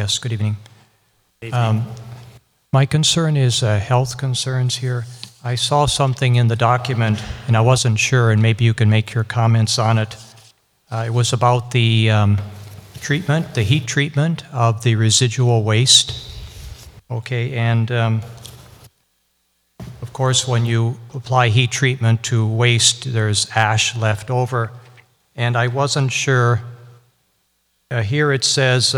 Yes, good evening. Good evening. My concern is health concerns here. I saw something in the document, and I wasn't sure, and maybe you can make your comments on it. It was about the treatment, the heat treatment of the residual waste. Okay, and of course, when you apply heat treatment to waste, there's ash left over. And I wasn't sure. Here it says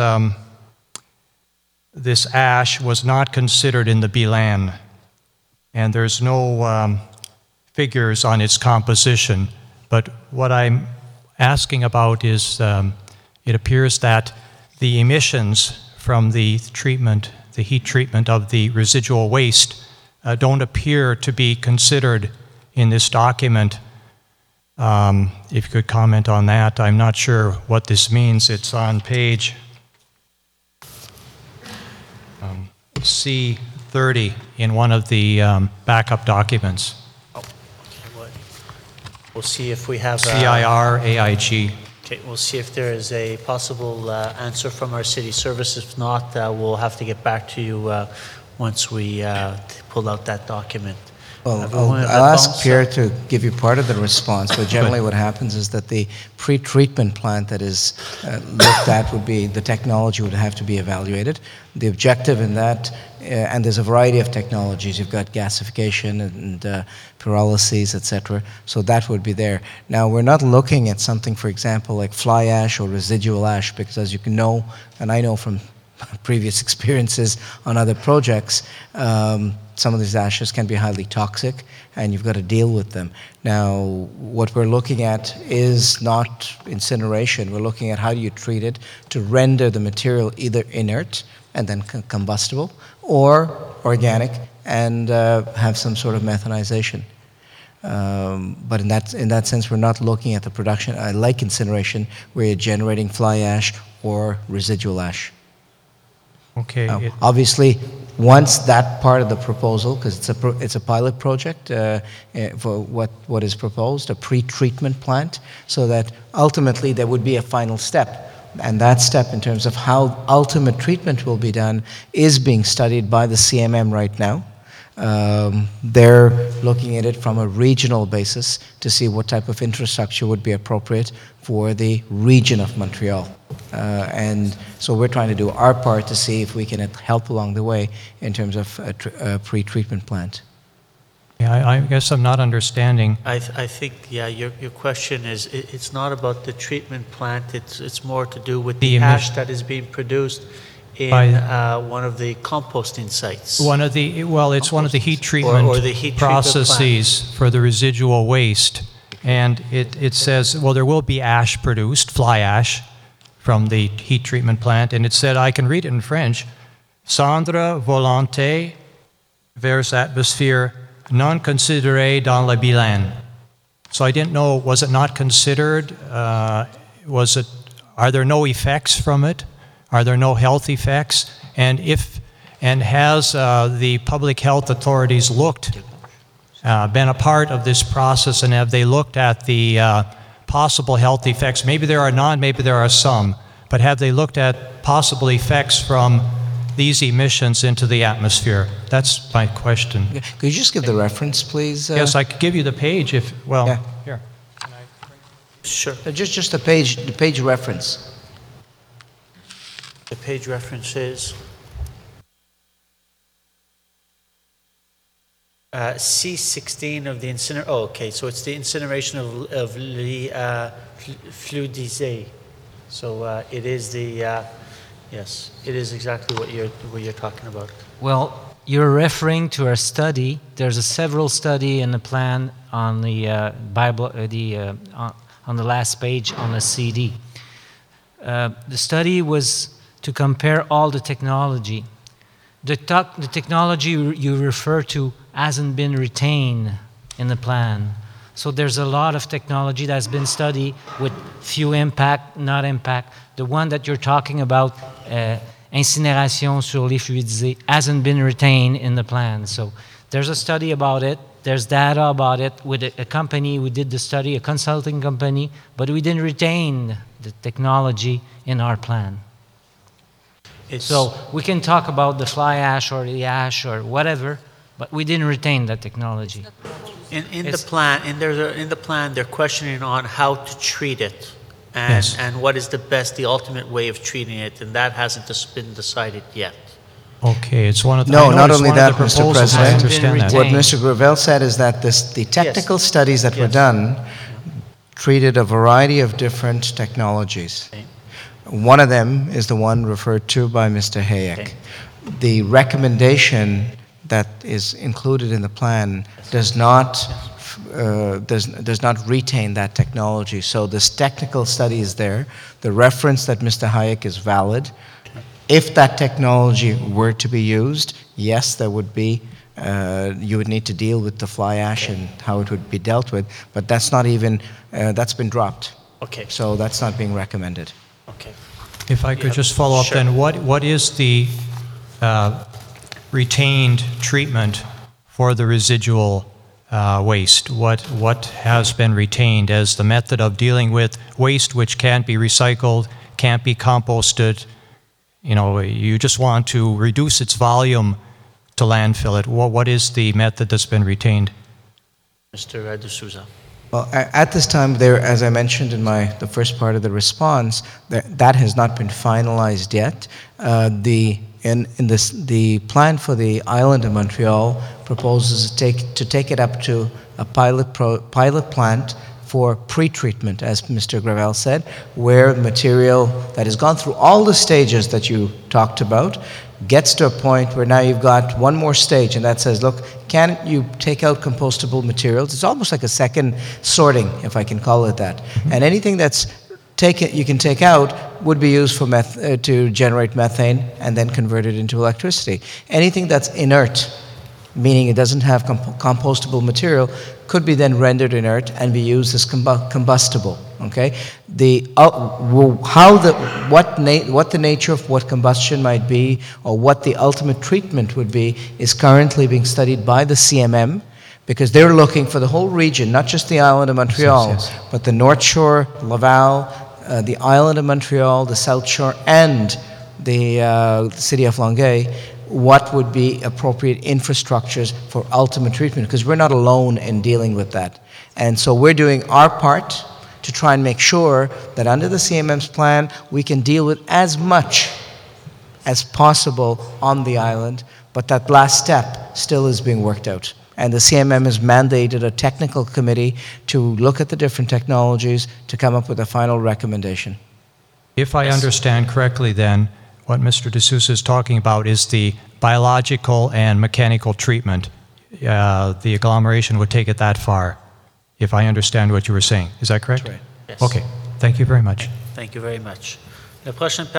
this ash was not considered in the bilan, and there's no figures on its composition. But what I'm asking about is it appears that the emissions from the treatment, the heat treatment of the residual waste, don't appear to be considered in this document. If you could comment on that. I'm not sure what this means. It's on page C30 in one of the backup documents. We'll see if we have... CIR-AIG. Okay, we'll see if there is a possible answer from our city service. If not, we'll have to get back to you once we pull out that document. Well, I'll ask Pierre to give you part of the response, but generally what happens is that the pre-treatment plant that is looked at would be, the technology would have to be evaluated. The objective in that, and there's a variety of technologies, you've got gasification and pyrolysis, etc., so that would be there. Now, we're not looking at something, for example, like fly ash or residual ash, because as you can know, and I know from previous experiences on other projects, some of these ashes can be highly toxic, and you've got to deal with them. Now, what we're looking at is not incineration. We're looking at how do you treat it to render the material either inert and then combustible, or organic and have some sort of methanization. But in that sense, we're not looking at the production. I like incineration, where you're generating fly ash or residual ash. Okay. Obviously, once that part of the proposal, because it's a pilot project for what is proposed, a pre-treatment plant, so that ultimately there would be a final step. And that step in terms of how ultimate treatment will be done is being studied by the CMM right now. They're looking at it from a regional basis to see what type of infrastructure would be appropriate for the region of Montreal. And so we're trying to do our part to see if we can help along the way in terms of a pre-treatment plant. Yeah, I guess I'm not understanding. I think, yeah, your question is, it's not about the treatment plant, it's more to do with the ash that is being produced in one of the composting sites. One of the, well, it's one of the heat treatment or the heat processes for the residual waste. And it says, well, there will be ash produced, fly ash, from the heat treatment plant. And it said, I can read it in French, cendre volonté vers atmosphère non considérée dans le bilan. So I didn't know, was it not considered? Are there no effects from it? Are there no health effects? And has the public health authorities been a part of this process, and have they looked at the possible health effects? Maybe there are none, maybe there are some, but have they looked at possible effects from these emissions into the atmosphere? That's my question. Could you just give the reference, please? Yes, I could give you the page if, well, yeah. Here. Sure. Just the page reference. The page reference is C16 of the incineration. Oh, okay. So it's the incineration of fluidisé. So it is the yes, it is exactly what you're talking about. Well, you're referring to a study. There's a several study in the plan on the Bible, on the last page on the CD. The study was to compare all the technology. The technology you refer to hasn't been retained in the plan. So there's a lot of technology that's been studied with few impact, not impact. The one that you're talking about, incinération sur les fluidisés, hasn't been retained in the plan. So there's a study about it. There's data about it with a company. We did the study, a consulting company, but we didn't retain the technology in our plan. So we can talk about the fly ash or the ash or whatever, but we didn't retain that technology. In the It's- plan, in the plan, they're questioning on how to treat it, Yes. and what is the ultimate way of treating it, and that hasn't been decided yet. Okay, it's one of the, No, I know not it's only one of that, the Mr. proposals, I President. understand that. What Retained. Mr. Gravel said is that the technical studies that were Yes. done treated a variety of different technologies. Okay. One of them is the one referred to by Mr. Hayek. Okay. The recommendation that is included in the plan does not does not retain that technology. So this technical study is there. The reference that Mr. Hayek is valid. If that technology were to be used, yes, there would be, you would need to deal with the fly ash and how it would be dealt with, but that's not even, that's been dropped. Okay, So that's not being recommended. okay. If I could Yeah, just follow up sure. then, what is the retained treatment for the residual waste? What has been retained as the method of dealing with waste which can't be recycled, can't be composted? You know, you just want to reduce its volume to landfill it. What is the method that's been retained? Mr. D'Souza. Well, at this time, there, as I mentioned in the first part of the response, that has not been finalized yet. The plan for the island of Montreal proposes to take it up to a pilot plant for pre-treatment, as Mr. Gravel said, where material that has gone through all the stages that you talked about gets to a point where now you've got one more stage, and that says, look, can you take out compostable materials? It's almost like a second sorting, if I can call it that. And anything that's you can take out would be used for to generate methane and then convert it into electricity. Anything that's inert, meaning it doesn't have compostable material, could be then rendered inert and be used as combustible. Okay, what the nature of what combustion might be, or what the ultimate treatment would be, is currently being studied by the CMM, because they're looking for the whole region, not just the island of Montreal, Yes. but the North Shore, Laval, the island of Montreal, the South Shore, and the city of Longueuil. What would be appropriate infrastructures for ultimate treatment, because we're not alone in dealing with that. And so we're doing our part to try and make sure that under the CMM's plan, we can deal with as much as possible on the island, but that last step still is being worked out. And the CMM has mandated a technical committee to look at the different technologies to come up with a final recommendation. If I understand correctly, then, what Mr. D'Souza is talking about is the biological and mechanical treatment. The agglomeration would take it that far, if I understand what you were saying. Is that correct? That's right. Yes. Okay. Thank you very much. Thank you very much. La prochaine